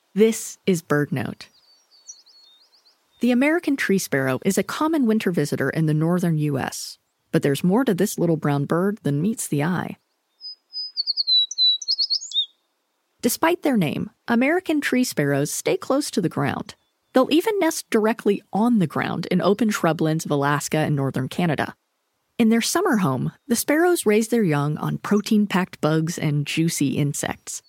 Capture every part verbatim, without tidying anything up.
This is BirdNote. The American tree sparrow is a common winter visitor in the northern U S, but there's more to this little brown bird than meets the eye. Despite their name, American tree sparrows stay close to the ground. They'll even nest directly on the ground in open shrublands of Alaska and northern Canada. In their summer home, the sparrows raise their young on protein-packed bugs and juicy insects.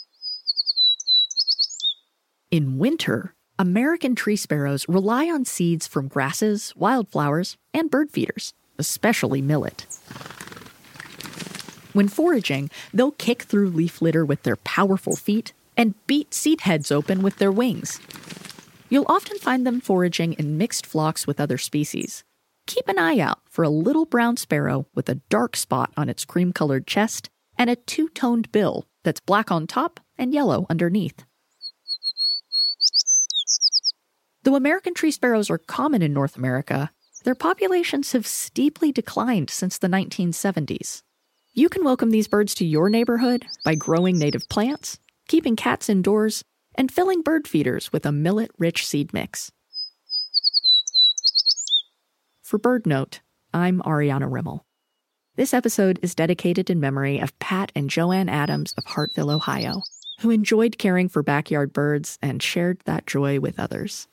In winter, American tree sparrows rely on seeds from grasses, wildflowers, and bird feeders, especially millet. When foraging, they'll kick through leaf litter with their powerful feet and beat seed heads open with their wings. You'll often find them foraging in mixed flocks with other species. Keep an eye out for a little brown sparrow with a dark spot on its cream-colored chest and a two-toned bill that's black on top and yellow underneath. Though American tree sparrows are common in North America, their populations have steeply declined since the nineteen seventies. You can welcome these birds to your neighborhood by growing native plants, keeping cats indoors, and filling bird feeders with a millet-rich seed mix. For BirdNote, I'm Ariana Rimmel. This episode is dedicated in memory of Pat and Joanne Adams of Hartville, Ohio, who enjoyed caring for backyard birds and shared that joy with others.